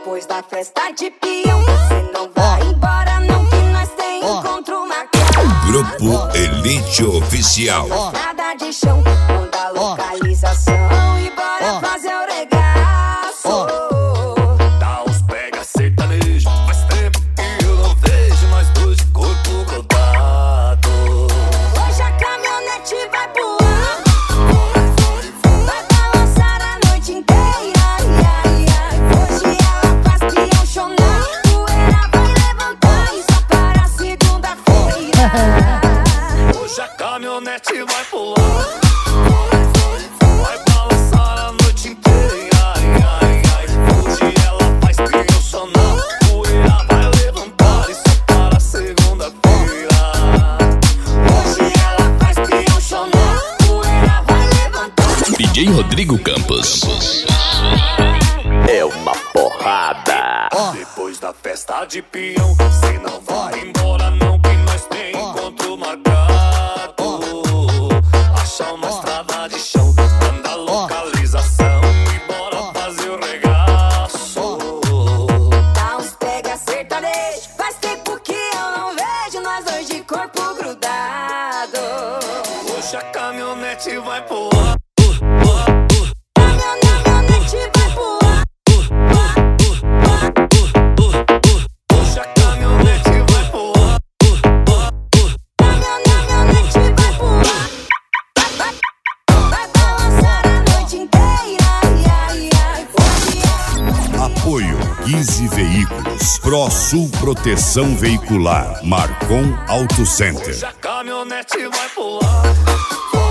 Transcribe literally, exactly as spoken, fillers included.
Depois da festa de peão, você não vai embora não, que nós tem encontro marcado. Grupo Elite Oficial. Nada de chão, manda localização e bora fazer o regaço. Dá uns pega sertanejo, faz tempo que eu não vejo nós dois de corpo grudado. Hoje a caminhonete vai voar, vai balançar a noite inteira. Ai, ai, ai. Hoje ela faz peão chorar, poeira vai levantar e só para segunda-feira. Hoje a caminhonete vai pular, vai balançar a noite inteira. Ai, ai, ai. Hoje ela faz peão sonar, poeira vai levantar e só para segunda-feira. Hoje ela faz peão chorar, poeira vai levantar. D J Rodrigo Campos. É uma porrada. Depois da festa de peão, cê não vai embora não, que nós tem encontro marcado. Achar uma estrada de chão, manda localização e bora fazer o regaço. Dá uns pega sertanejo, faz tempo que eu não vejo nós dois de corpo grudado. Hoje a caminhonete vai pular, Caminhonete vai voar, hoje a caminhonete vai pular. caminhonete vai voar. Vai balançar a noite inteira. Ai, ai, ai. Hoje ela Apoio Guise Veículos, Pro Sul Proteção Veicular, Marcon Auto Center. Hoje a caminhonete vai pular.